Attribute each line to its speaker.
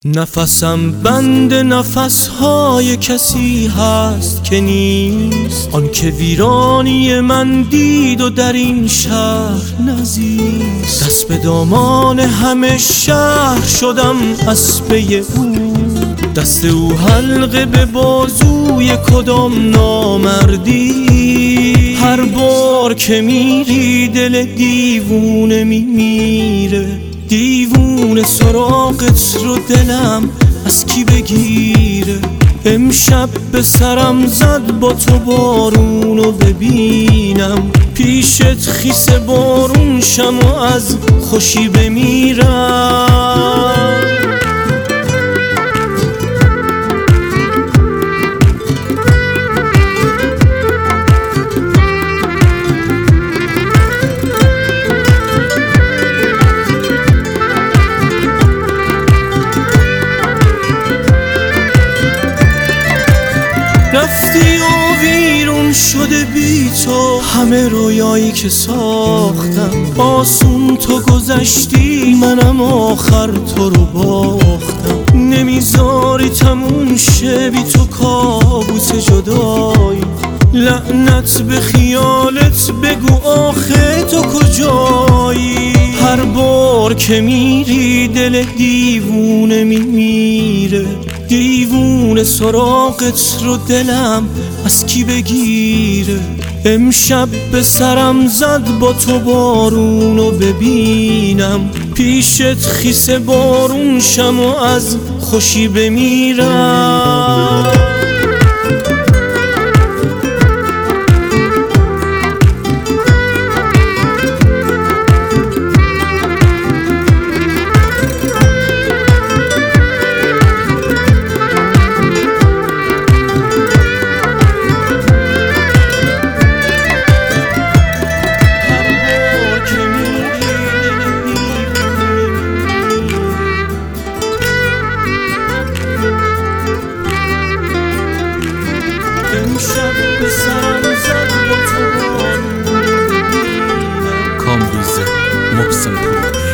Speaker 1: نفسم بند نفسهای کسی هست که نیست، آن که ویرانی من دید و در این شهر نزیست. دست به دامان همه شهر شدم اسبه او، دست او حلقه به بازوی کدام نامردی. هر بار که میری دل دیوونه میمیره، دیوونه سراغت رو دلم از کی بگیره. امشب به سرم زد با تو بارونو ببینم، پیشت خیس بارون شم و از خوشی بمیرم. رفتی و ویرون شده بی تو همه رویایی که ساختم. آسون تو گذشتی منم آخر تو رو باختم. نمیذاری تموم شه بی تو کابوس جدایی. لعنت به خیالت بگو آخه تو کجایی. هر بار که میری دل دیوونه میمیره، دیوونه سراغت رو دلم از کی بگیره. امشب به سرم زد با تو بارونو ببینم، پیشت خیس بارون شم و از خوشی بمیرم.
Speaker 2: کامبیز محسن پور.